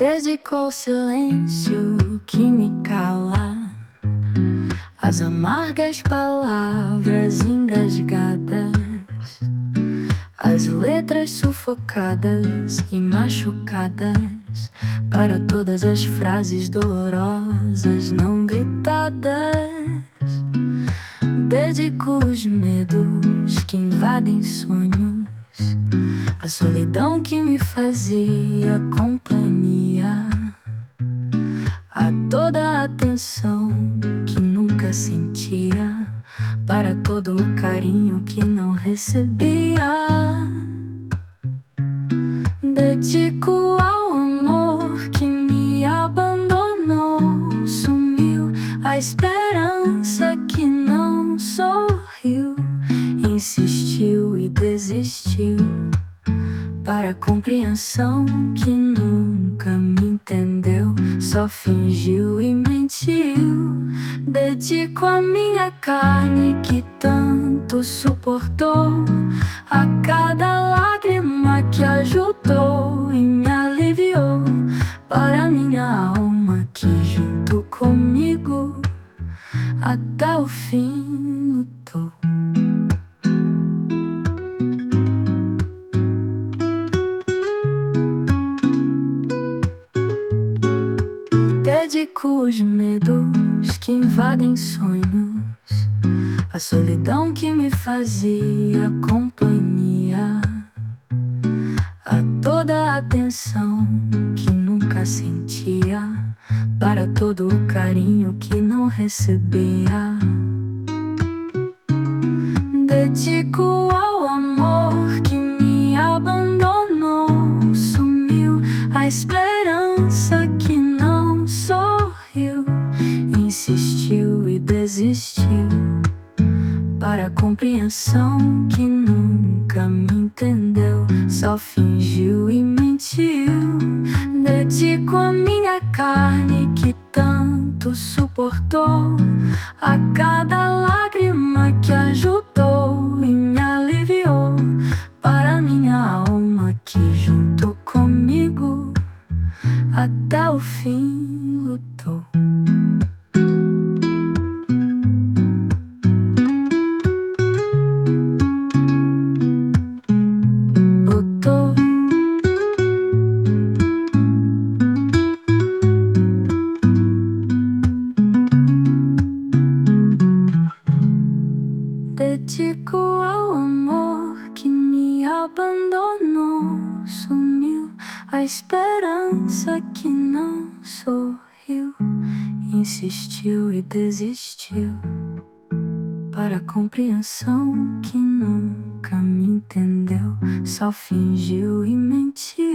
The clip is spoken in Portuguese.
Dedicou o silêncio que me cala, as amargas palavras engasgadas, as letras sufocadas e machucadas, para todas as frases dolorosas não gritadas. Dedico os medos que invadem sonhos, a solidão que me fazia companhia, a toda a atenção que nunca sentia, para todo o carinho que não recebia. Dedico ao amor que me abandonou, sumiu, a esperança que não sorriu, insistiu e desistiu, para a compreensão que nunca me entendeu, só fingiu e mentiu. Dedico a minha carne que tanto suportou, a cada lágrima que ajudou e me aliviou, para minha alma que junto comigo até o fim lutou. Dedico os medos que invadem sonhos, a solidão que me fazia companhia, a toda a atenção que nunca sentia, para todo o carinho que não recebia. Dedico ao amor que me abandonou, sumiu, a esperança que não sorriu, insistiu e desistiu, para a compreensão que nunca me entendeu, só fingiu e mentiu. Dedico a minha carne que tanto suportou, a cada lágrima que ajudou e me aliviou, para minha alma que junto comigo até o fim lutou. Lutou. Dedico ao amor que me abandonou, sumiu, a esperança que não sorriu, insistiu e desistiu, para a compreensão que nunca me entendeu, só fingiu e mentiu.